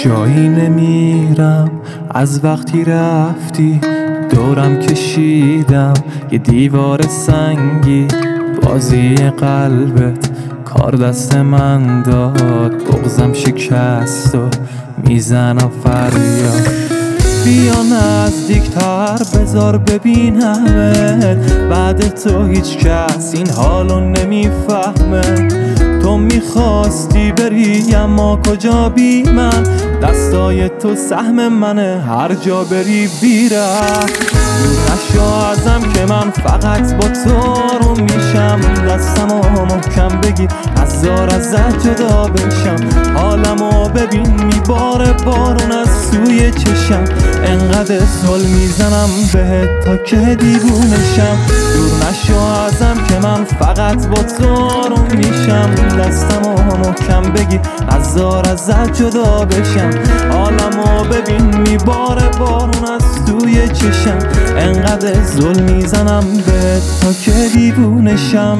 جایی نمیرم از وقتی رفتی، دورم کشیدم یه دیوار سنگی. بازی قلبت کار دست من داد، بغضم شکست و میزنم فریاد. بیا نزدیکتر بذار ببینمت، بعد تو هیچ کس این حالو نمیفهمه. تو میخواستی بری اما کجا بی من، دستای تو سهم منه هر جا بری بیره. نشو ازم که من فقط با تو رو میشم، دستمو محکم بگی هزار ازت جدا بشم. حالمو ببین میباره بارون از سوی چشم، انقدر سل میزنم بهت تا که دیوونشم. دور نشو ازم که من فقط با تو رو میشم، دستمو محکم بگی هزار ازت جدا بشم. حالمو ببین میباره بارون از توی چشم، انقدر زل میزنم بهت تا که دیوونشم.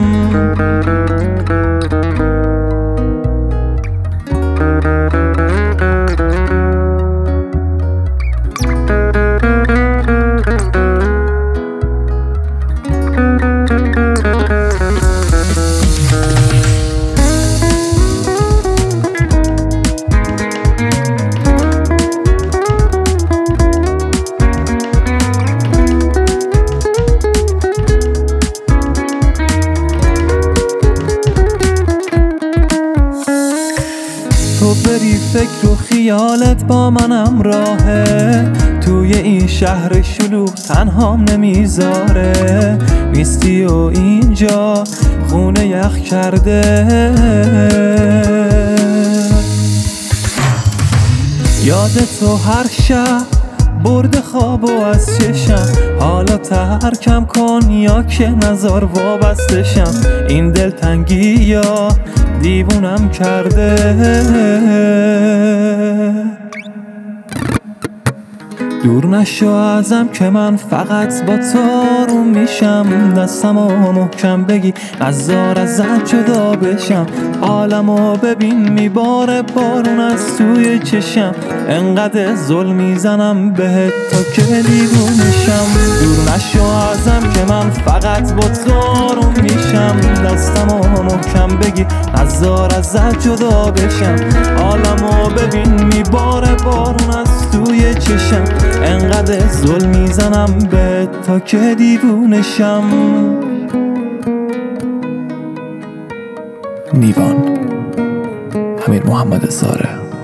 تو بری فکر و خیالت با منم راهه، توی این شهر شلوغ تنهام نمیذاره. نیستی و اینجا خونه یخ کرده، یاد تو هر شب برد خواب و از چشم. حالا ترکم کن یا که نزار وابستشم، این دلتنگی یا دیوونم کرده. دور نشو ازم که من فقط با تو رو میشم، دستمو محکم بگی نزار ازت جدا بشم. حالمو ببین میباره بارون از توی چشم، انقدر زل میزنم بهت تا که دیوونشم. دور نشو ازم که من فقط با تو رو میشم، دستمو محکم بگی نزار ازت جدا بشم. حالمو ببین میباره بارون از توی چشم، انقدر زل میزنم بهت تا که دیوونشم. نیوان، امیر محمد زاره.